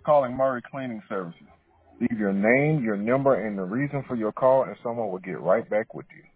calling Murray Cleaning Services. Leave your name, your number, and the reason for your call, and someone will get right back with you.